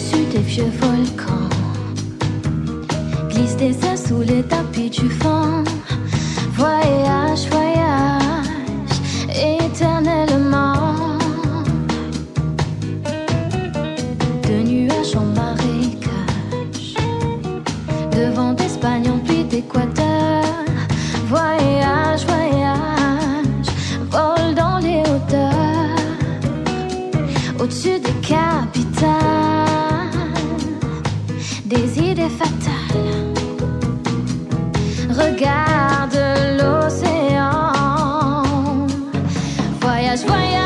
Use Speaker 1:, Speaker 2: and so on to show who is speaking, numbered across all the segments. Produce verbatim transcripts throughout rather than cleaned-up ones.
Speaker 1: au-dessus des vieux volcans. Glisse des ailes sous les tapis du vent. Voyage, voyage, éternellement. De nuages en marécage, de vent d'Espagne en pluie d'Équateur. Voyage, voyage, vol dans les hauteurs, au-dessus des capitales, des idées fatales. Regarde l'océan. Voyage, voyage,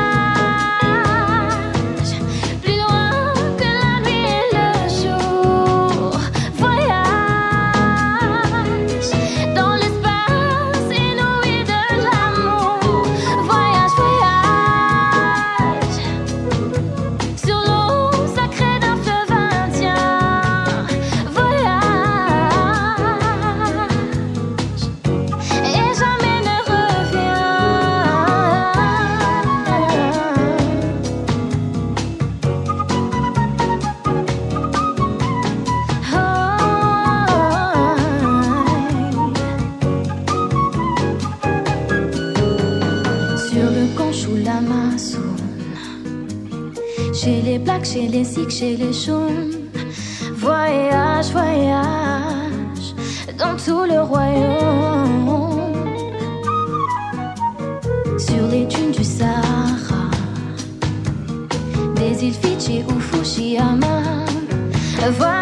Speaker 1: plus loin que la nuit et le jour. Voyage dans l'espace inouï de l'amour. Voyage, voyage sur l'eau sacrée d'un fleuve indien. Voyage et jamais ne revient. Sur le Conche ou l'Amazone, chez les Blacks, chez les Sikhs, chez les Jaunes. Voyage, voyage dans tout le royaume. Sur les dunes du Sahara, des îles Fidji ou Fukushima. Voyage